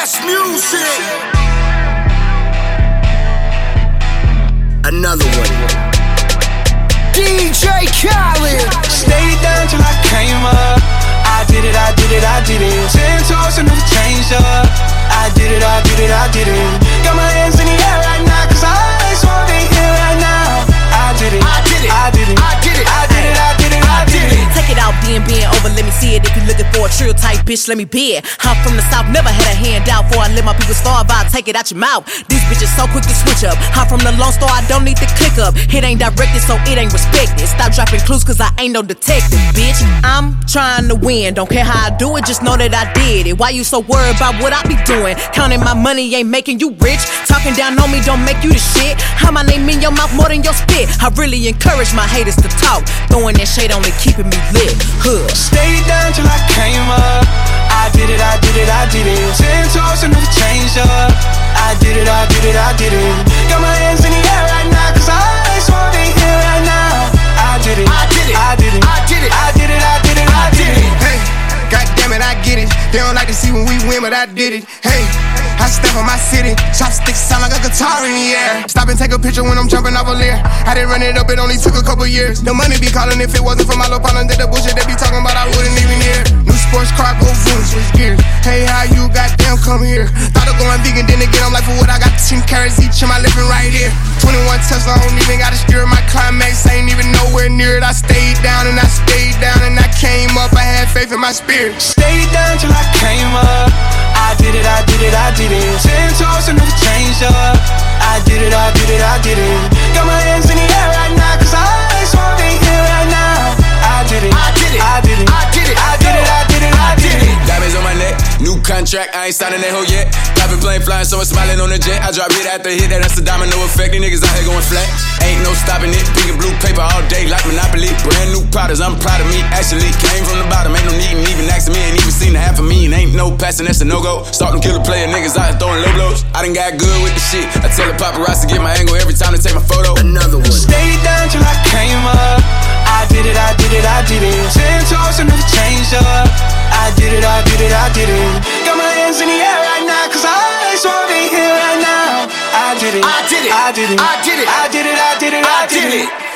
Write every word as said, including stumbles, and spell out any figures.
best music. Another one. D J Khaled. Stayed down till I came up. I did it, I did it, I did it. Ten toes and never changed up. I did it, I did it, I did it. Got my hands in the air right now, cause I just wanna be here right now. I did it, I did it, I did it, I did it, I did it, I did it, I did it. Take it out, being, being over, let me see it. If you're looking for a trill type bitch, let me be it. I'm from the south, never had a handout. Before I let my people starve, I'll take it out your mouth. These bitches so quick to switch up. I'm from the Lone Star, I don't need to click up. It ain't directed, so it ain't respected. Stop dropping clues, cause I ain't no detective, bitch. I'm trying to win, don't care how I do it, just know that I did it. Why you so worried about what I be doing? Counting my money ain't making you rich. Talking down on me don't make you the shit. How my name in your mouth more than your spit. I really encourage my haters to talk. Throwing that shade only keeping me lit. Huh. Stayed down till I came up. I did it, I did it, I did it. Ten toes and never changed up. I did it, I did it, I did it. Got my hands in the air right now, cause I just wanna be here right now. I did it, I did it, I did it, I did it, I did it, I did it, I did it. Hey, goddamn it, I get it. They don't like to see when we win, but I did it. Hey, I step on my city, chopsticks sound like a guitar in the air. Stop and take a picture when I'm jumping off a Lear. I didn't run it up, it only took a couple years. The money be calling if it wasn't for my little partner. Did the bullshit they be talking about, I wouldn't even hear. New sports car, go boom, switch gears. Hey, how you goddamn come here? Thought of going vegan, then again, I'm like, for what I got ten carrots each in my living right here. twenty-one Tesla, I don't even gotta steer. My climax ain't even nowhere near it. I stayed down and I stayed down and I came up. I had faith in my spirit. Stayed down till I came up. I did it, I did it, I did it. Ten toes and never changed up. I did it, I did it, I did it. Got my hands in the air right now, cause I just wanna be here right now. I did it, I did it, I did it, I did it, I did it, I did it, I did it. Diamonds on my neck, new contract, I ain't signing that hoe yet. Private plane flying, someone smiling on the jet. I drop hit after hit, that, that's the domino effect. These niggas out here going flat. Ain't no stopping it, pink and blue paper all day like Monopoly. Brand new products, I'm proud of me. Actually came from the bottom, ain't no needin' even asking me. Ain't even seen the half of me, and ain't no passing, that's a no-go. Starting killer player, niggas out here throwing low blows. I done got good with the shit. I tell the paparazzi to get my angle every time they take my photo. Another one. Stayed down till I came up. I did it, I did it, I did it. Ten toes and never changed up. I did it, I did it, I did it. Got my hands in the air right now, cause I just wanna be here right now. I did it, I did it, I did it, I did it, I did it, I did it, I did it.